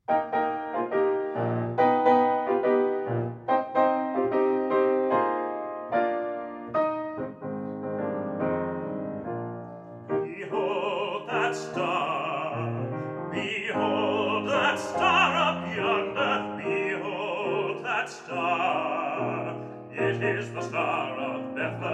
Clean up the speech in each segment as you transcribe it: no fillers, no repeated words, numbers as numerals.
Behold that star, behold that star up yonder, behold that star, it is the star of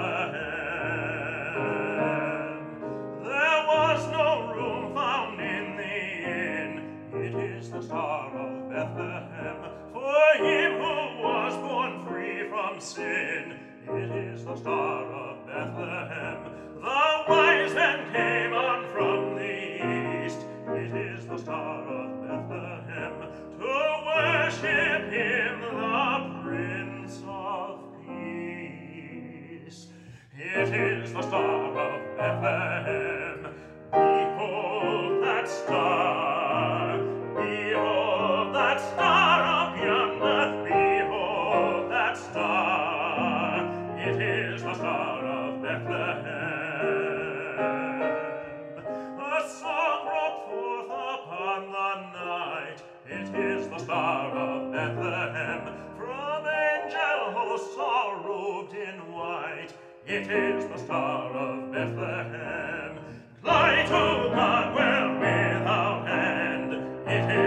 Bethlehem. There was no room found in the inn, it is the star of Bethlehem, for him who was born free from sin, it is the star of Bethlehem. The wise men came on from the east, it is the star of Bethlehem, to worship him, the Prince of Peace. It is the star of Bethlehem. Behold that star, behold that star up yonder, behold that star, it is the star of Bethlehem. A song broke forth upon the night, it is the star of Bethlehem. From angel hosts all robed in white, it is the star of Bethlehem. Cry to God well without end, it is